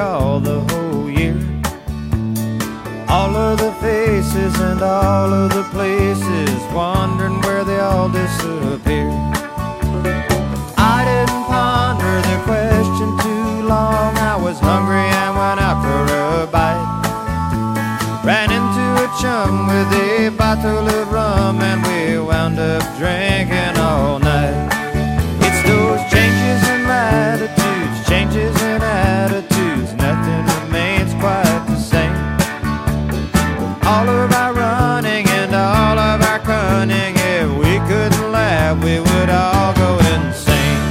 recall the whole year. All of the faces and all of the places, wondering where they all disappeared. I didn't ponder the question too long. I was hungry and went out for a bite. Ran into a chum with a bottle of rum, and we wound up drinking all night. It's those changes in latitudes, changes in attitudes, nothing remains quite the same. All of our running and all of our cunning, if we couldn't laugh, we would all go insane.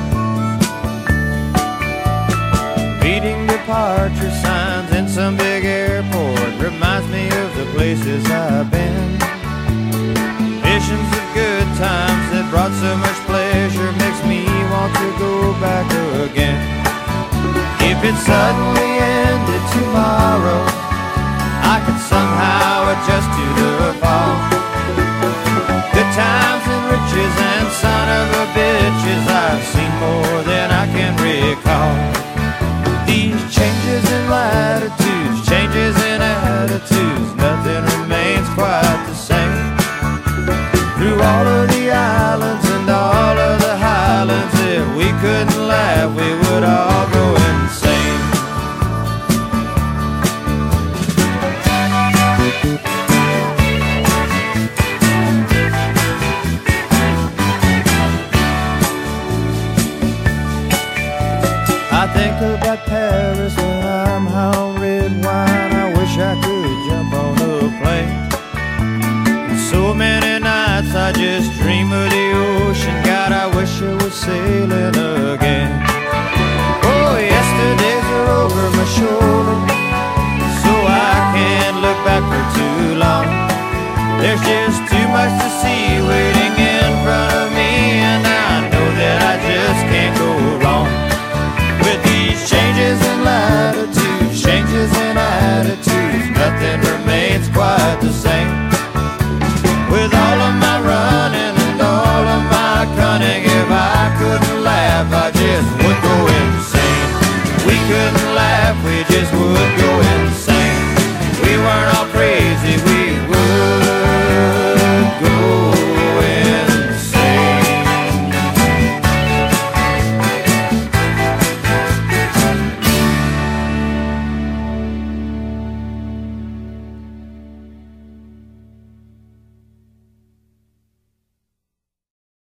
Reading departure signs in some big airport reminds me of the places I've been. Visions of good times that brought so much pleasure makes me want to go back again. If it suddenly ended tomorrow, I could somehow adjust to the fall. Good times and riches and son of a bitches, I've seen more than I can recall. These changes in latitudes, changes in attitudes, nothing remains quite the same. Through all of the islands and all of the highlands, if we couldn't laugh, we would all go insane. I think about Paris when I'm high on red wine. I wish I could jump on a plane. So many nights I just dream of the ocean. God, I wish I was sailing again. Oh, yesterdays are over my shoulder, so I can't look back for too long. There's just too much to see waiting in front of me, and I know that I just can't go wrong. With these changes in latitudes, changes in attitudes, nothing remains quite the same.